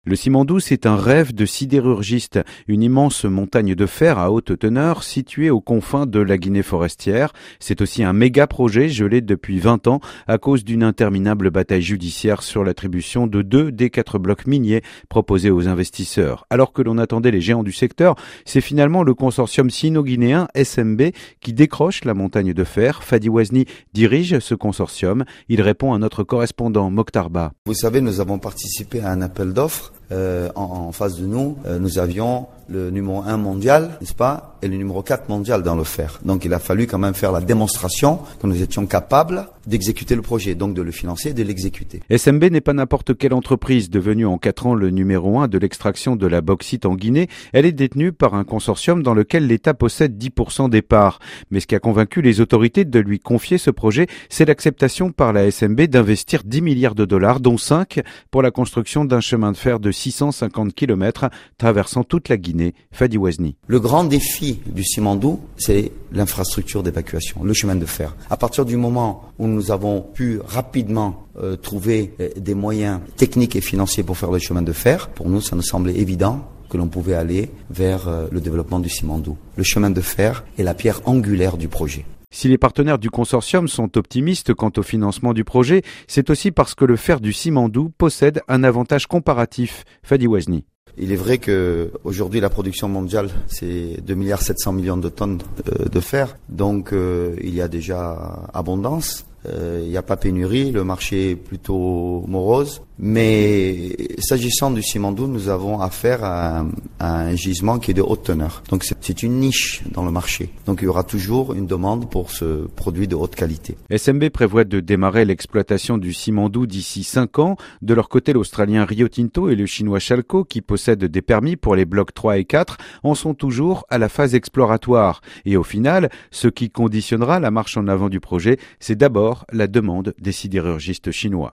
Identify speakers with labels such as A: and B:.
A: Le Simandou, c'est un rêve de sidérurgiste, une immense montagne de fer à haute teneur située aux confins de la Guinée forestière. C'est aussi un méga projet gelé depuis 20 ans à cause d'une interminable bataille judiciaire sur l'attribution de 2 des 4 blocs miniers proposés aux investisseurs. Alors que l'on attendait les géants du secteur, c'est finalement le consortium sino-guinéen SMB qui décroche la montagne de fer. Fadi Ouazni dirige ce consortium. Il répond à notre correspondant Mokhtar Ba.
B: Vous savez, nous avons participé à un appel d'offres. En face de nous, nous avions le numéro 1 mondial, n'est-ce pas, et le numéro 4 mondial dans le fer. Donc il a fallu quand même faire la démonstration que nous étions capables d'exécuter le projet, donc de le financer et de l'exécuter.
A: SMB n'est pas n'importe quelle entreprise devenue en 4 ans le numéro 1 de l'extraction de la bauxite en Guinée. Elle est détenue par un consortium dans lequel l'État possède 10% des parts. Mais ce qui a convaincu les autorités de lui confier ce projet, c'est l'acceptation par la SMB d'investir 10 milliards de dollars, dont 5 pour la construction d'un chemin de fer de 650 km traversant toute la Guinée. Fadi Ouazni.
B: Le grand défi du Simandou, c'est l'infrastructure d'évacuation, le chemin de fer. À partir du moment où nous avons pu rapidement trouver des moyens techniques et financiers pour faire le chemin de fer, pour nous, ça nous semblait évident que l'on pouvait aller vers le développement du Simandou. Le chemin de fer est la pierre angulaire du projet.
A: Si les partenaires du consortium sont optimistes quant au financement du projet, c'est aussi parce que le fer du Simandou possède un avantage comparatif. Fadi Ouazni.
B: Il est vrai que aujourd'hui la production mondiale c'est 2,7 milliards de tonnes de fer, donc il y a déjà abondance. Il n'y a pas pénurie, le marché est plutôt morose. Mais s'agissant du Simandou, nous avons affaire à un gisement qui est de haute teneur. Donc c'est une niche dans le marché. Donc il y aura toujours une demande pour ce produit de haute qualité.
A: SMB prévoit de démarrer l'exploitation du Simandou d'ici 5 ans. De leur côté, l'Australien Rio Tinto et le Chinois Chalco, qui possèdent des permis pour les blocs 3 et 4, en sont toujours à la phase exploratoire. Et au final, ce qui conditionnera la marche en avant du projet, c'est d'abord la demande des sidérurgistes chinois.